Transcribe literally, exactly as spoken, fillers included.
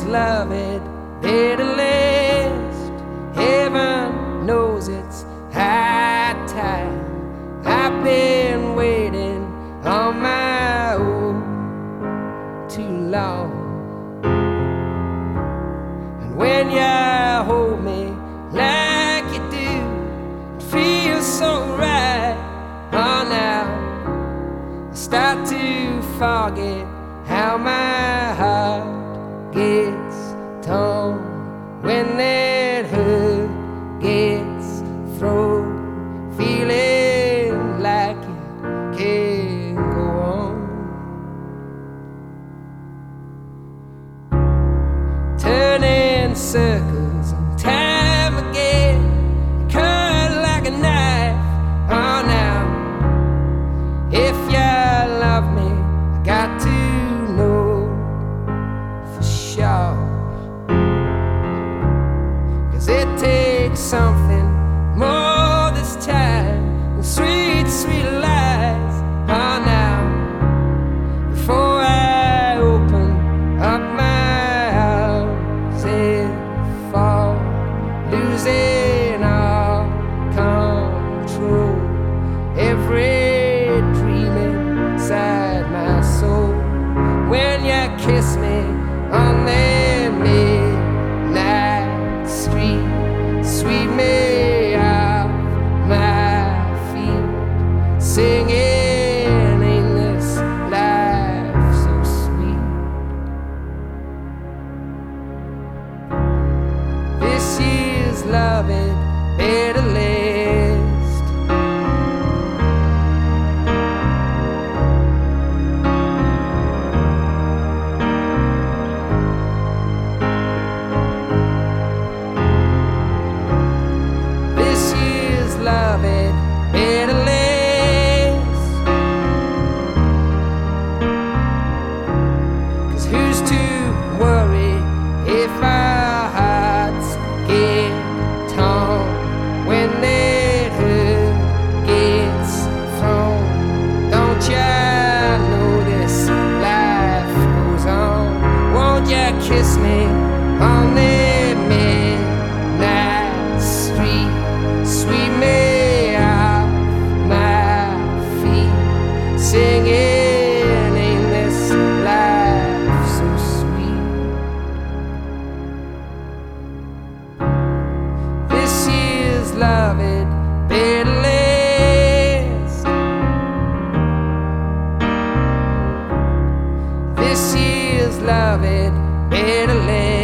love it, better last. Heaven knows it's high time. I've been waiting on my own too long. And when you hold me like you do, it feels so right. Oh, now I start to forget how my heart gets torn when that hurt gets thrown, feeling like you can't go on. Turning circles and time again, cut like a knife. Oh, now if you love me, I got to know for sure, 'cause it takes something more this time than sweet, sweet lies. Oh, now before I open up my arms and fall, losing all control, every dream inside my soul. When you kiss me on that midnight street, sweep me off my feet, singing, ain't this life so sweet? This year's love it better last. This year's love it better last. 'Cause who's to worry if our hearts get torn when that hurt gets thrown? Don't you know this life goes on? Won't you kiss me on that midnight street, sweep me off my feet, singing, ain't this life so sweet? This year's love it better last. This year's love it better last.